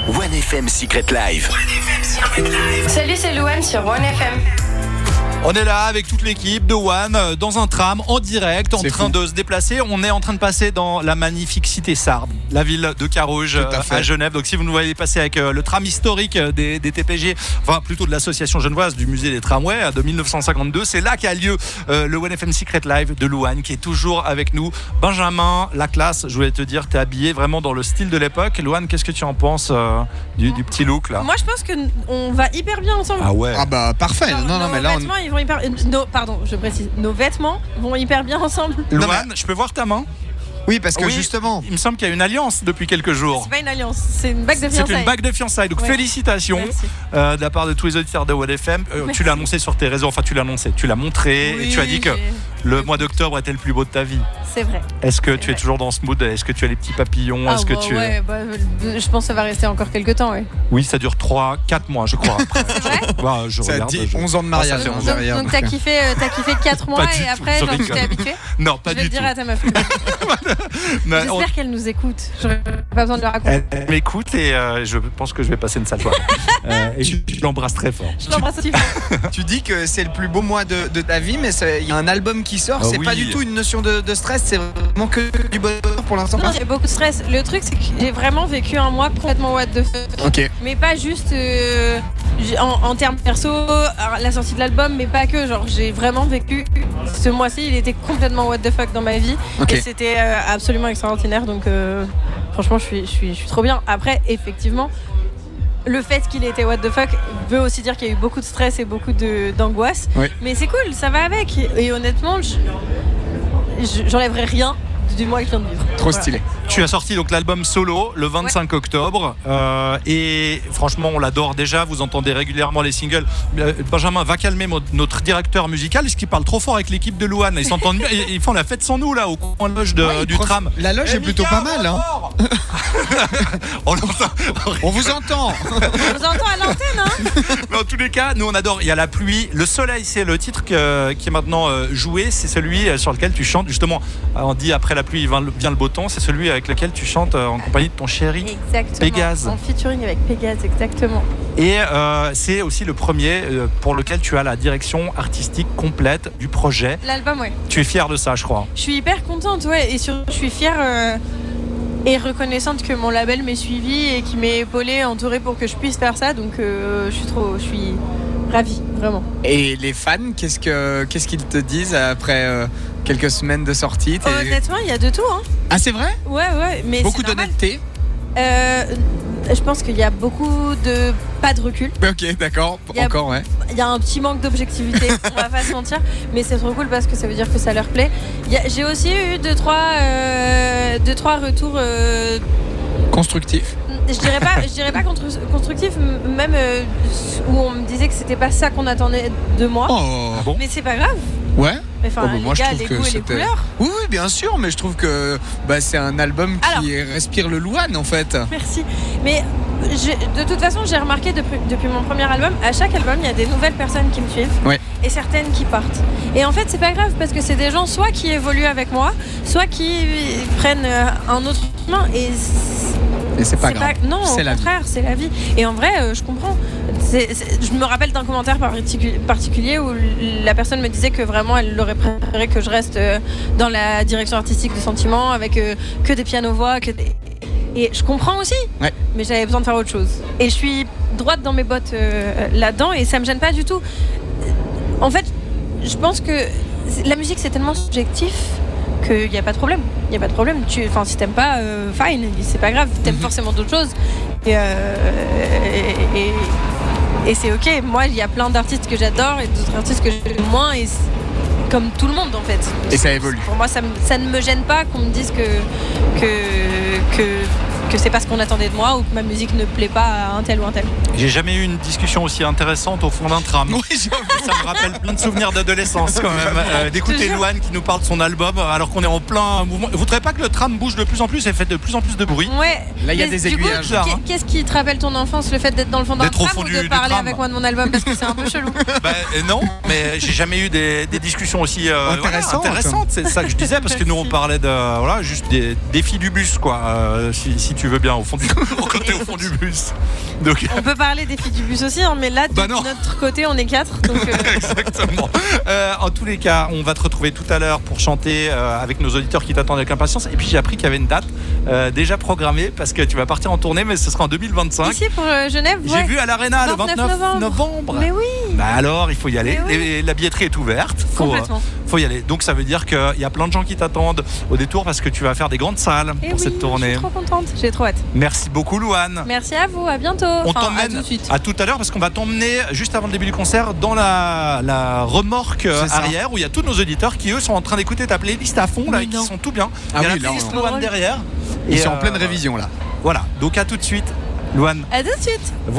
1FM Secret Live. Salut, c'est Louane sur 1FM. On est là avec toute l'équipe de One dans un tram en direct, en train de se déplacer. On est en train de passer dans la magnifique cité Sardes, la ville de Carouge à Genève. Donc si vous nous voyez passer avec le tram historique des TPG, enfin plutôt de l'association genevoise du musée des tramways de 1952, c'est là qu'a lieu le 1FM Secret Live de Louane qui est toujours avec nous. Benjamin, la classe, je voulais te dire, t'es habillé vraiment dans le style de l'époque. Louane, qu'est-ce que tu en penses du petit look là? Moi je pense qu'on va hyper bien ensemble. Ah ouais. Ah bah parfait. Non mais là ils vont hyper... je précise, nos vêtements vont hyper bien ensemble. Louane, je peux voir ta main? Oui, parce que justement, il me semble qu'il y a une alliance depuis quelques jours. C'est pas une alliance, c'est une bague de fiançailles. C'est une bague de fiançailles. Donc félicitations de la part de tous les auditeurs de 1FM. Tu l'as annoncé sur tes réseaux, enfin tu l'as annoncé, tu l'as montré et tu as dit que le mois d'octobre était le plus beau de ta vie. C'est vrai. Est-ce que tu es toujours dans ce mood? Est-ce que tu as les petits papillons? Je pense que ça va rester encore quelques temps. Ouais. Oui, ça dure 3-4 mois, je crois. C'est vrai? Je regarde, 11 ans de mariage. Donc t'as kiffé 4 mois et après j'en suis habitué. Non, pas du tout. Je vais le dire à ta meuf. J'espère qu'elle nous écoute. J'aurais pas besoin de le raconter. Elle m'écoute et je pense que je vais passer une sale soirée. Et je l'embrasse très fort. Je l'embrasse aussi fort. Tu dis que c'est le plus beau mois de ta vie, mais il y a un album qui sort. C'est pas du tout une notion de stress, c'est vraiment que du bonheur pour l'instant. Non, il y a beaucoup de stress. Le truc, c'est que j'ai vraiment vécu un mois complètement what the fuck. Ok. Mais pas juste en termes perso, la sortie de l'album, mais pas que. Genre, j'ai vraiment vécu ce mois-ci, il était complètement what the fuck dans ma vie. Et c'était absolument extraordinaire. Donc, franchement, je suis trop bien. Après, effectivement, le fait qu'il ait été what the fuck veut aussi dire qu'il y a eu beaucoup de stress et beaucoup d'angoisse. Oui. Mais c'est cool, ça va avec. Et honnêtement, j'enlèverai rien du mois que je viens de vivre. Trop stylé. Tu as sorti donc l'album solo le 25 octobre et franchement on l'adore déjà, vous entendez régulièrement les singles. Benjamin va calmer notre directeur musical parce qu'il parle trop fort avec l'équipe de Louane, ils s'entendent bien, ils font la fête sans nous là au coin de loge du tram. La loge est plutôt pas mal hein. On vous entend. On vous entend à l'antenne hein. Mais en tous les cas, nous on adore, il y a la pluie, le soleil, c'est le titre qui est maintenant joué, c'est celui sur lequel tu chantes justement, on dit après la pluie vient le beau temps, c'est celui avec lequel tu chantes en compagnie de ton chéri. Exactement. Pégase. En featuring avec Pégase, exactement. Et c'est aussi le premier pour lequel tu as la direction artistique complète du projet. L'album, ouais. Tu es fière de ça, je crois. Je suis hyper contente, ouais. Et surtout, je suis fière et reconnaissante que mon label m'ait suivi et qui m'ait épaulée, entourée pour que je puisse faire ça. Donc, je suis ravie, vraiment. Et les fans, qu'est-ce qu'ils te disent après quelques semaines de sortie? Honnêtement, il y a de tout. Hein. Ah, c'est vrai? Ouais. Mais beaucoup d'honnêteté. Je pense qu'il y a beaucoup de pas de recul. Ok, d'accord. Encore, ouais. Il y a un petit manque d'objectivité, on va pas se mentir, mais c'est trop cool parce que ça veut dire que ça leur plaît. J'ai aussi eu 2-3 retours constructifs. Je dirais pas constructif, même où on me disait que c'était pas ça qu'on attendait de moi. Oh, bon. Mais c'est pas grave. Ouais. Enfin, les gars, les goûts et les couleurs. Oui, bien sûr, mais je trouve que c'est un album qui respire le Louane en fait. Merci. Mais de toute façon, j'ai remarqué depuis mon premier album, à chaque album, il y a des nouvelles personnes qui me suivent et certaines qui partent. Et en fait, c'est pas grave parce que c'est des gens soit qui évoluent avec moi, soit qui prennent un autre chemin et c'est pas grave. Non, au contraire, c'est la vie. Et en vrai, je comprends. Je me rappelle d'un commentaire particulier où la personne me disait que vraiment elle aurait préféré que je reste dans la direction artistique de Sentiment avec que des pianos-voix, et je comprends aussi, mais j'avais besoin de faire autre chose. Et je suis droite dans mes bottes là-dedans et ça me gêne pas du tout. En fait, je pense que la musique c'est tellement subjectif qu'il n'y a pas de problème. Il n'y a pas de problème. Si t'aimes pas, fine, c'est pas grave. T'aimes forcément d'autres choses. Et c'est ok. Moi, il y a plein d'artistes que j'adore et d'autres artistes que j'aime moins. Et comme tout le monde, en fait. Et ça évolue. Pour moi, ça ne me gêne pas qu'on me dise que c'est pas ce qu'on attendait de moi ou que ma musique ne plaît pas à un tel ou un tel. J'ai jamais eu une discussion aussi intéressante au fond d'un tram. Oui, ça me rappelle plein de souvenirs d'adolescence quand même. D'écouter Louane qui nous parle de son album alors qu'on est en plein mouvement. Vous ne trouvez pas que le tram bouge de plus en plus et fait de plus en plus de bruit? Ouais. Là, il y a des aiguillages. Qu'est-ce qui te rappelle ton enfance, le fait d'être dans le fond d'un tram ou de parler avec moi de mon album parce que c'est un peu chelou? Non, mais j'ai jamais eu des discussions aussi intéressantes. C'est ça que je disais parce que nous on parlait de juste des défis du bus quoi. Si tu veux bien, au fond du bus. Donc... On peut parler des filles du bus aussi, hein, mais là, de notre côté, on est 4. Donc Exactement. En tous les cas, on va te retrouver tout à l'heure pour chanter avec nos auditeurs qui t'attendent avec impatience. Et puis j'ai appris qu'il y avait une date déjà programmée parce que tu vas partir en tournée, mais ce sera en 2025. Ici pour Genève. J'ai vu à l'Arena le 29 novembre. Mais oui. Bah alors, il faut y aller. La billetterie est ouverte. Complètement. Faut y aller. Donc ça veut dire qu'il y a plein de gens qui t'attendent au détour parce que tu vas faire des grandes salles pour cette tournée. Je suis trop contente. J'ai trop hâte. Merci beaucoup, Louane. Merci à vous. À bientôt. On t'emmène à tout à l'heure parce qu'on va t'emmener juste avant le début du concert dans la remorque arrière où il y a tous nos auditeurs qui eux sont en train d'écouter ta playlist à fond là et qui sont tout bien. Il y a la playlist Louane derrière. Ils sont en pleine révision là. Voilà. Donc à tout de suite, Louane. À tout de suite.